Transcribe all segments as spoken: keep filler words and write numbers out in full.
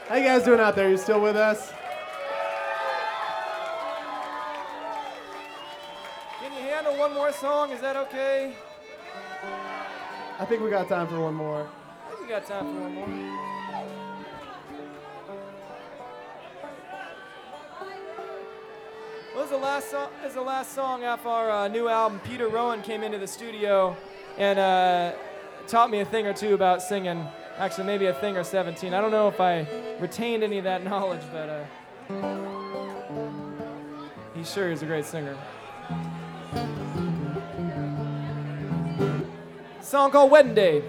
How you guys doing out there? You still with us? Can you handle one more song? Is that okay? I think we got time for one more. I think we got time for one more. Well, this is the last song. This is the last song off our uh, new album. Peter Rowan came into the studio and uh, taught me a thing or two about singing. Actually, maybe a thing or seventeen. I don't know if I retained any of that knowledge, but uh, he sure is a great singer. A song called Wedding Day.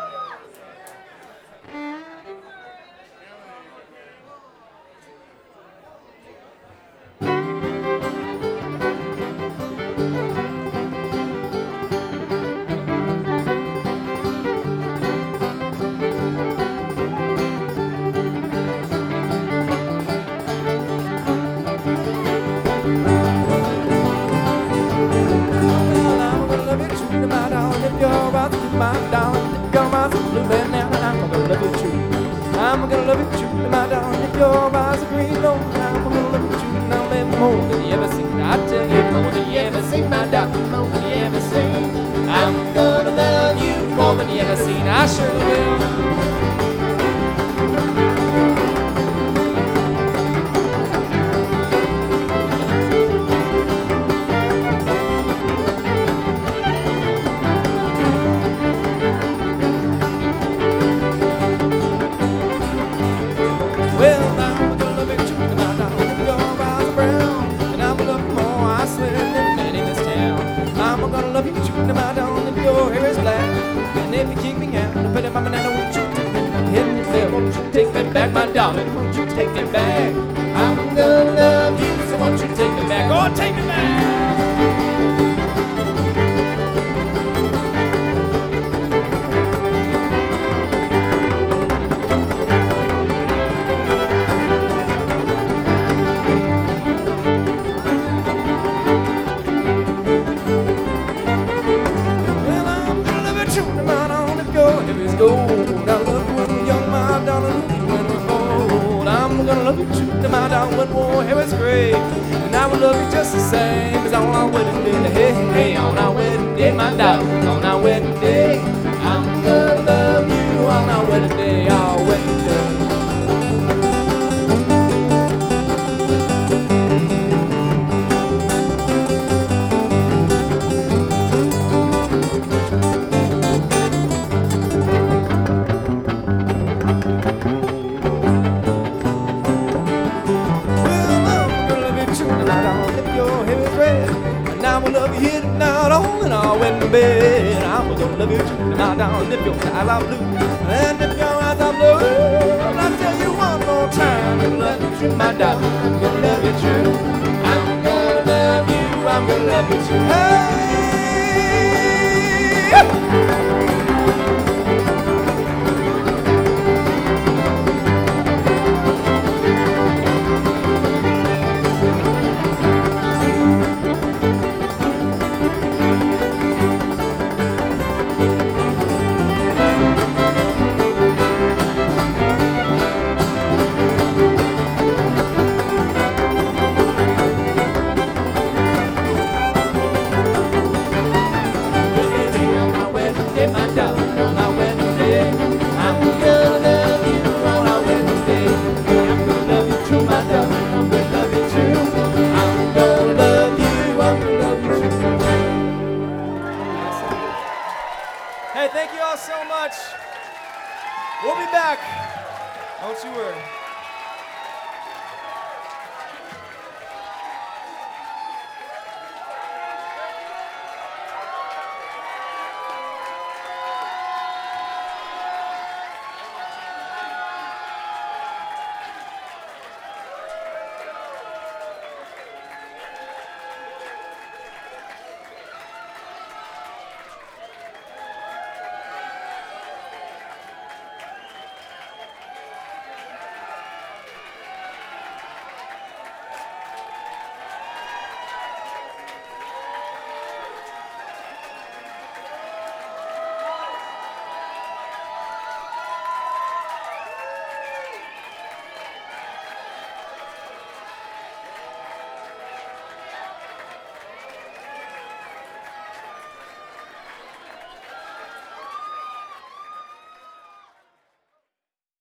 I'm gonna love you true, my darling. If your eyes are green, oh, I'm gonna love you true. Now, baby, more than you ever seen. I tell you, more than you ever seen, my darling, more than you ever seen. I'm gonna love you more than you ever seen. I surely will. Take me back, my darling, won't you take me back? I'm gonna love you, so won't you take me back? Oh, take me back! Well, I'm gonna love you true, no matter how it goes. If it's gold, I love you when we're young, my darling. I'm gonna love you true, no matter how when war hair is gray. And I will love you just the same as on our wedding day. Hey, hey, on our wedding day, my darling, on our wedding day. I'm gonna love you on our wedding day, our wedding day. I will love you here tonight on in our wedding bed. I'm gonna love you tonight down if your eyes are blue. And if your eyes are blue, I'll tell you one more time. I'm gonna love you true, my darling. I'm gonna love you true. I'm gonna love you, I'm gonna love you true. Hey! Hey, thank you all so much. We'll be back. Don't you worry.